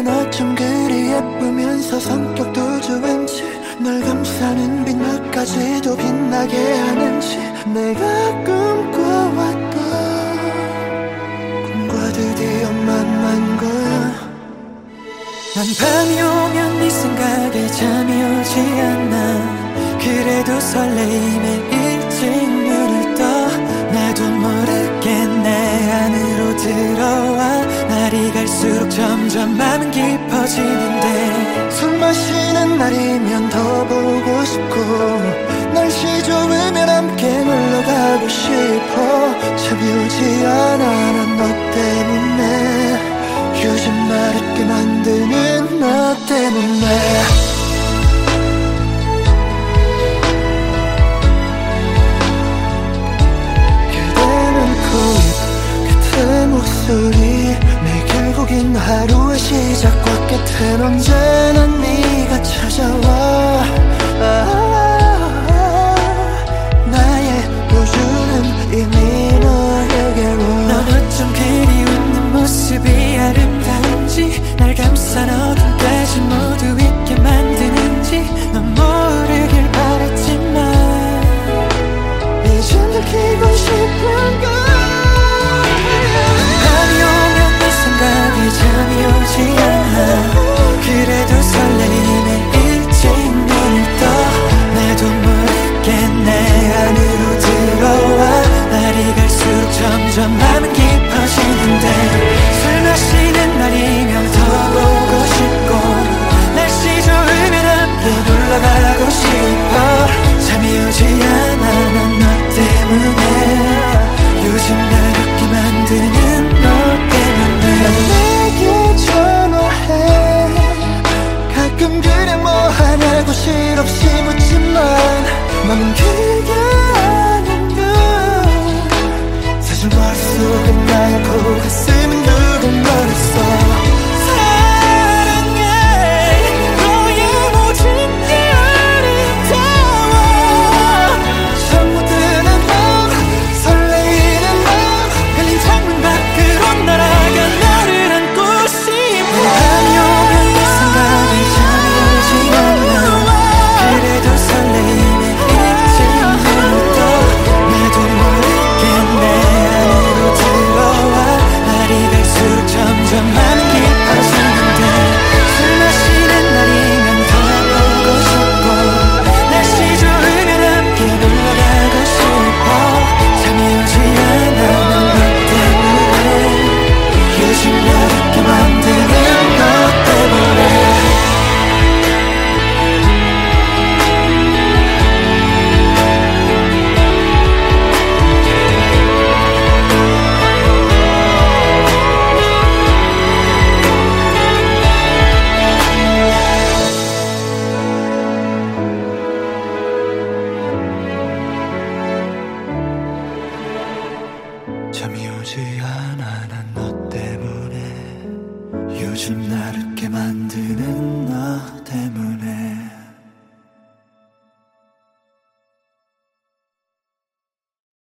넌 어쩜 그리 예쁘면서 성격도 좋은지, 널 감싸는 빛나까지도 빛나게 하는지, 내가 꿈꿔왔던 꿈과 드디어 만난 거야. 난 밤이 오면 네 생각에 잠이 오지 않아. 그래도 설레임에 일찍 눈을 떠. 나도 모르게 내 안으로 들어와. 날이 갈수록 점점 마음은 깊어지는데, 술 마시는 날이면 더 보고 싶고, 날씨 좋으면 함께 놀러가고 싶어. 잠이 오지 않아 난 너 때문에. 요즘 날 웃게 만드는 너 때문에. 그대는 코입 그대 목소리, 내 결국인 하루의 시작과 끝은 언제나 네가 찾아와. 나의 우주는 이미 너에게로. 넌 어쩜 그리 웃는 모습이 아름다운지, 날 감싼 어둠까지 모두 잊게 만드는지 넌 모르길 바랬지만 이젠 들키고 싶은 걸. 밤이 오면 네 생각에 잠이 오지 않아. 그래도 설레임에 일찍 눈을 떠. 나도 모르게 내 안으로 들어와. 날이 갈수록 점점 마음은 깊어지는데, 술 마시는 날이면 더 보고 싶고, 날씨 좋으면 함께 놀러가고 싶어. 잠이 오지 않아 난 너 때문에. 요즘 날 웃게 만드는 너 때문에. 내게 전화해. 가끔 그냥 뭐 하냐고 실없이 묻지만 맘은 그게 아닌가. 사실 머릿속은 나였고 가슴은 두근거렸어. 잠이 오지 않아 난 너 때문에. 요즘 나를